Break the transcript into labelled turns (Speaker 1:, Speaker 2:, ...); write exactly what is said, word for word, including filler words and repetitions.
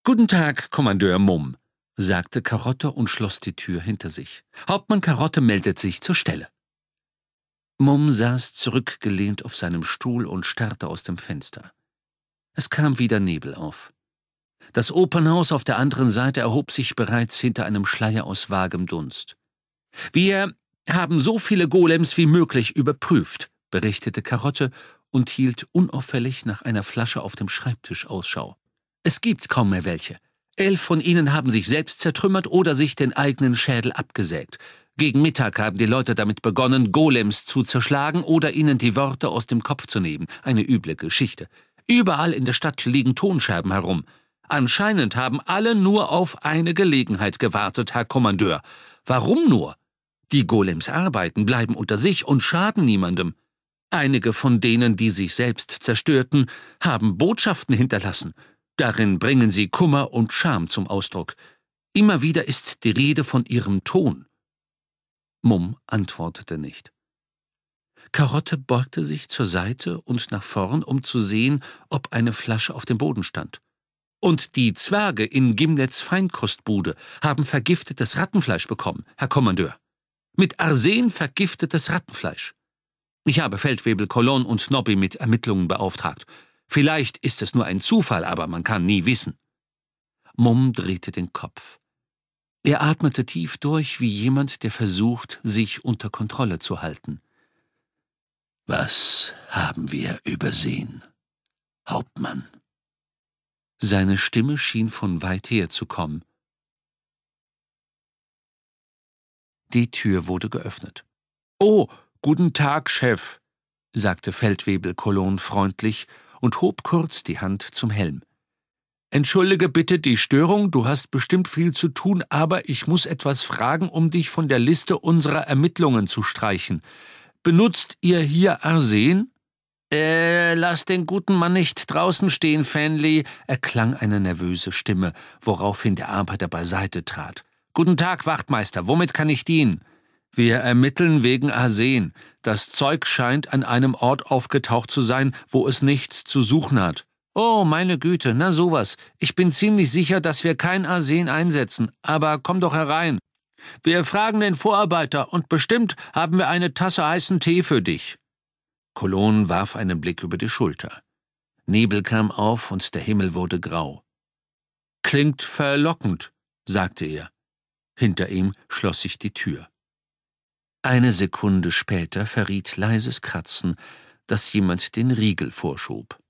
Speaker 1: »Guten Tag, Kommandeur Mumm«, sagte Karotte und schloss die Tür hinter sich. »Hauptmann Karotte meldet sich zur Stelle.« Mumm saß zurückgelehnt auf seinem Stuhl und starrte aus dem Fenster. Es kam wieder Nebel auf. Das Opernhaus auf der anderen Seite erhob sich bereits hinter einem Schleier aus vagem Dunst. »Wir haben so viele Golems wie möglich überprüft«, berichtete Karotte und hielt unauffällig nach einer Flasche auf dem Schreibtisch Ausschau. »Es gibt kaum mehr welche. Elf von ihnen haben sich selbst zertrümmert oder sich den eigenen Schädel abgesägt. Gegen Mittag haben die Leute damit begonnen, Golems zu zerschlagen oder ihnen die Worte aus dem Kopf zu nehmen. Eine üble Geschichte. Überall in der Stadt liegen Tonscherben herum. Anscheinend haben alle nur auf eine Gelegenheit gewartet, Herr Kommandeur. Warum nur? Die Golems arbeiten, bleiben unter sich und schaden niemandem. Einige von denen, die sich selbst zerstörten, haben Botschaften hinterlassen. Darin bringen sie Kummer und Scham zum Ausdruck. Immer wieder ist die Rede von ihrem Ton.« Mumm antwortete nicht. Karotte beugte sich zur Seite und nach vorn, um zu sehen, ob eine Flasche auf dem Boden stand. »Und die Zwerge in Gimlets Feinkostbude haben vergiftetes Rattenfleisch bekommen, Herr Kommandeur. Mit Arsen vergiftetes Rattenfleisch. Ich habe Feldwebel Colon und Nobby mit Ermittlungen beauftragt. Vielleicht ist es nur ein Zufall, aber man kann nie wissen.« Mumm drehte den Kopf. Er atmete tief durch, wie jemand, der versucht, sich unter Kontrolle zu halten. »Was haben wir übersehen, Hauptmann?« Seine Stimme schien von weit her zu kommen. Die Tür wurde geöffnet. »Oh, guten Tag, Chef«, sagte Feldwebel Colon freundlich und hob kurz die Hand zum Helm. »Entschuldige bitte die Störung, du hast bestimmt viel zu tun, aber ich muss etwas fragen, um dich von der Liste unserer Ermittlungen zu streichen. Benutzt ihr hier Arsen?« »Äh, lass den guten Mann nicht draußen stehen, Fenley«, erklang eine nervöse Stimme, woraufhin der Arbeiter beiseite trat. »Guten Tag, Wachtmeister, womit kann ich dienen?« »Wir ermitteln wegen Arsen. Das Zeug scheint an einem Ort aufgetaucht zu sein, wo es nichts zu suchen hat.« »Oh, meine Güte, na sowas. Ich bin ziemlich sicher, dass wir kein Arsen einsetzen. Aber komm doch herein. Wir fragen den Vorarbeiter und bestimmt haben wir eine Tasse heißen Tee für dich.« Colon warf einen Blick über die Schulter. Nebel kam auf und der Himmel wurde grau. »Klingt verlockend«, sagte er. Hinter ihm schloss sich die Tür. Eine Sekunde später verriet leises Kratzen, dass jemand den Riegel vorschob.